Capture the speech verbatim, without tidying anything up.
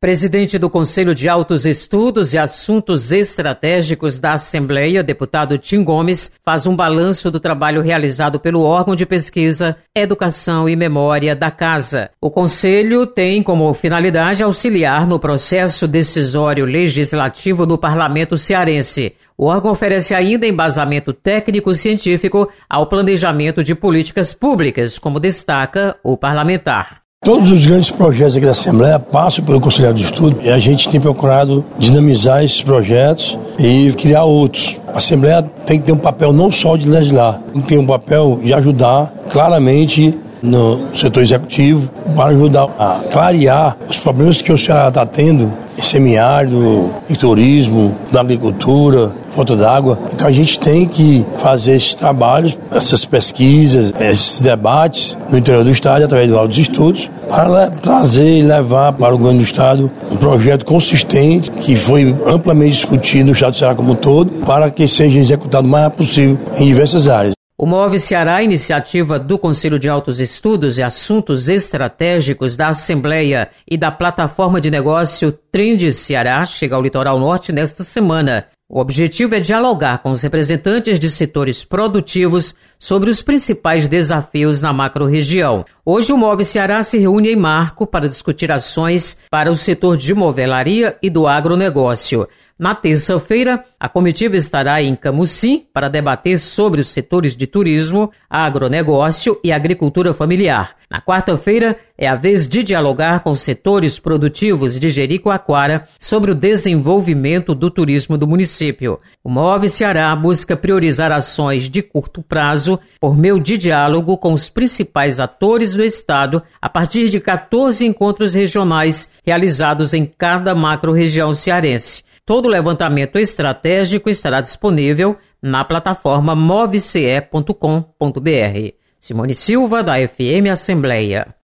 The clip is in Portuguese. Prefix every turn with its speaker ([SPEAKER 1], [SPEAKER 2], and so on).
[SPEAKER 1] Presidente do Conselho de Altos Estudos e Assuntos Estratégicos da Assembleia, deputado Tim Gomes, faz um balanço do trabalho realizado pelo órgão de pesquisa, educação e memória da Casa. O Conselho tem como finalidade auxiliar no processo decisório legislativo do Parlamento cearense. O órgão oferece ainda embasamento técnico-científico ao planejamento de políticas públicas, como destaca o parlamentar.
[SPEAKER 2] Todos os grandes projetos aqui da Assembleia passam pelo Conselho de Estudo e a gente tem procurado dinamizar esses projetos e criar outros. A Assembleia tem que ter um papel não só de legislar, tem que ter um papel de ajudar claramente no setor executivo para ajudar a clarear os problemas que o Ceará está tendo em semiárido, em turismo, na agricultura, falta d'água. Então a gente tem que fazer esses trabalhos, essas pesquisas, esses debates no interior do Estado, através do Altos Estudos, para trazer e levar para o governo do Estado um projeto consistente que foi amplamente discutido no Estado do Ceará como um todo, para que seja executado o mais rápido possível em diversas áreas.
[SPEAKER 1] O Move Ceará, iniciativa do Conselho de Altos Estudos e Assuntos Estratégicos da Assembleia e da plataforma de negócio Trend Ceará, chega ao Litoral Norte nesta semana. O objetivo é dialogar com os representantes de setores produtivos sobre os principais desafios na macro-região. Hoje o Move Ceará se reúne em Marco para discutir ações para o setor de movelaria e do agronegócio. Na terça-feira, a comitiva estará em Camusim para debater sobre os setores de turismo, agronegócio e agricultura familiar. Na quarta-feira, é a vez de dialogar com os setores produtivos de Jericoacoara sobre o desenvolvimento do turismo do município. O Move Ceará busca priorizar ações de curto prazo por meio de diálogo com os principais atores do Estado a partir de catorze encontros regionais realizados em cada macro-região cearense. Todo o levantamento estratégico estará disponível na plataforma move c e ponto com ponto b r. Simone Silva, da F M Assembleia.